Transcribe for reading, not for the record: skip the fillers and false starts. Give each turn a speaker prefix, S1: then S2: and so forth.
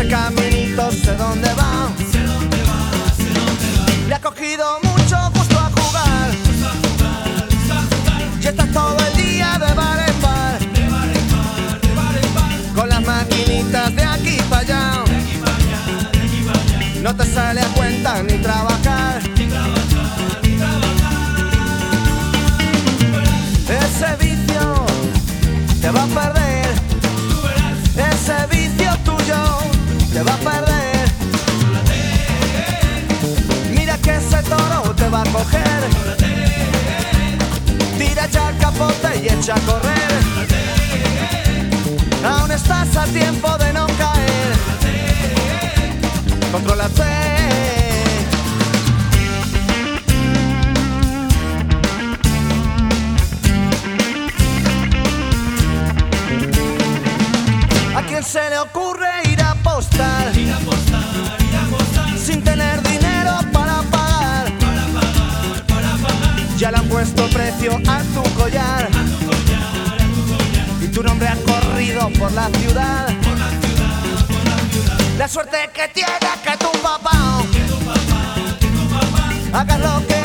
S1: ese caminito sé dónde va. Le ha cogido mucho gusto a jugar. Y estás todo el día de bar en bar, con las maquinitas de aquí para allá. No te sale a cuenta ni trabajar. Ese vicio te va a perder. Ese vicio tuyo te va a perder. Mira que ese toro te va a coger. Tira ya el capote y echa a correr. Aún estás a tiempo de no caer. Contrólate. ¿A quién se le ocurre ir a apostar? Sin tener dinero para pagar. Ya le han puesto precio a tu collar. Y tu nombre ha corrido por la ciudad. La suerte que tiene que tu papá hagas lo que